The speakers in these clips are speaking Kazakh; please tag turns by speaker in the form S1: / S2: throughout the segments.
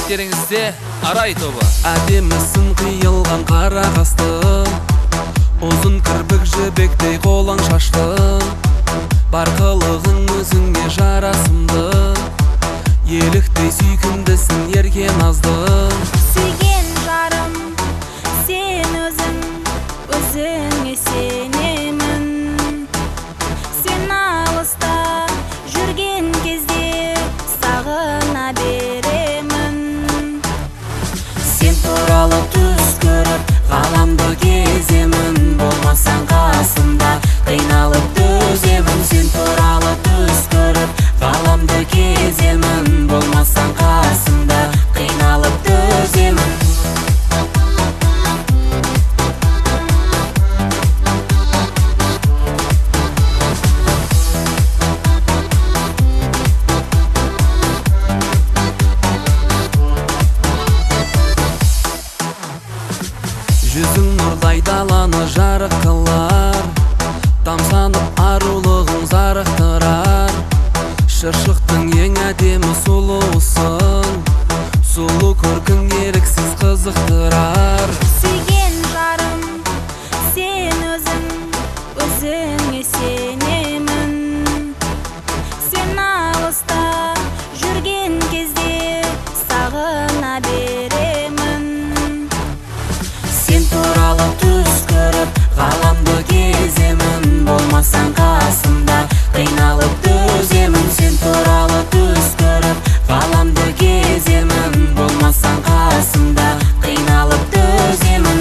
S1: Қызметтеріңізде Арай тобы.
S2: Әдемісін қиылған қара қасты, ұзын кірпік жібектей қолаң шашты, бар қылығың өзіңе жарасымды, еліктей сүйкімдісің ерке назды.
S3: Сүйген жарым, сен өзің, өзіңе сенемін. Сен алыста жүрген кезде сағына беремін.
S2: Сен туралы түс көріп ғаламды кеземін, болмасаң қасымда қиналып төземін. Сен туралы түс көріп ғаламды кеземін, болмасаң қасымда қиналып төземін. Жүзің нұрдай даланы жарық қылар, тамсанып арулығың зарықтырар. Шыршықтың ең әдемі сұлуысың, сұлу көркің еріксіз қызықтырар.
S3: Сүйген жарым, сен өзің, өзіңе сенемін. Сен алыста жүрген кезде сағына беремін.
S2: Сен туралы түс көріп ғаламды кеземін, болмасаң қасымда қиналып төземін. Сен туралы түс көріп ғаламды кеземін, болмасаң қасымда қиналып төземін.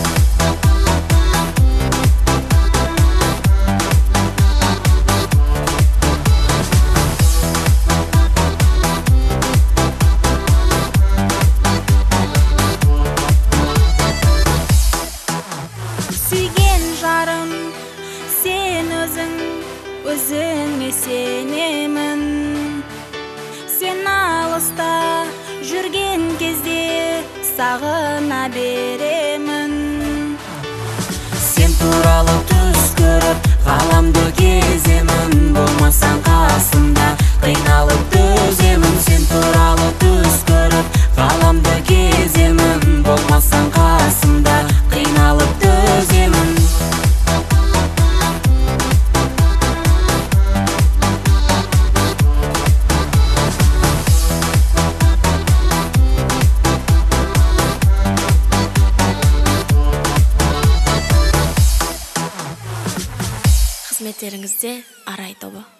S3: Сүйген жарым, сен өзің, өзіңе сенемін. Сен алыста жүрген кезде сағына беремін.
S2: Сен туралы түс көріп ғаламды кеземін, болмасаң қасымда қиналып төземін. Сен туралы түс көріп ғаламды кеземін, болмасаң қасымда қиналып төземін.
S3: Қызметтеріңізде Арай тобы.